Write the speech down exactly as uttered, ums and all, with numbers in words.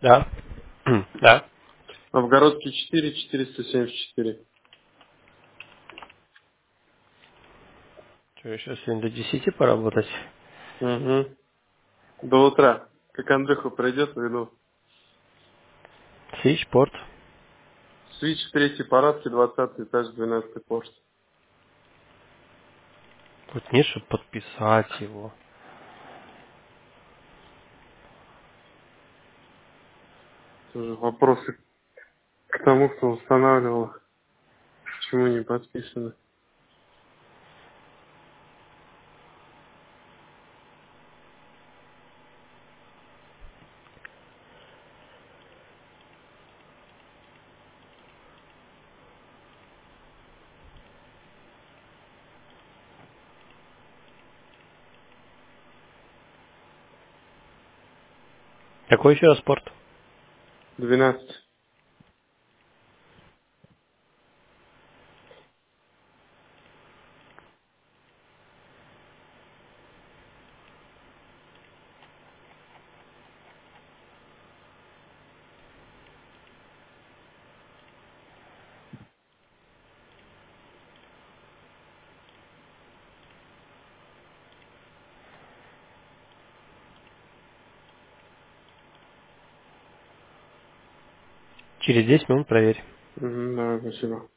Да. Да. Новгородский четыре, четыреста семьдесят четыре. Что, еще сегодня до десяти поработать? Угу. До утра. Как Андрюха придет, выйду. Свичпорт. Свич третий парадки, двадцатый этаж, двенадцатый почта. Вот нет, чтобы подписать его. Тоже вопросы к тому, кто устанавливал. Почему не подписано? Какой еще раз порт? двенадцать. Через десять минут проверь. Угу, давай, спасибо.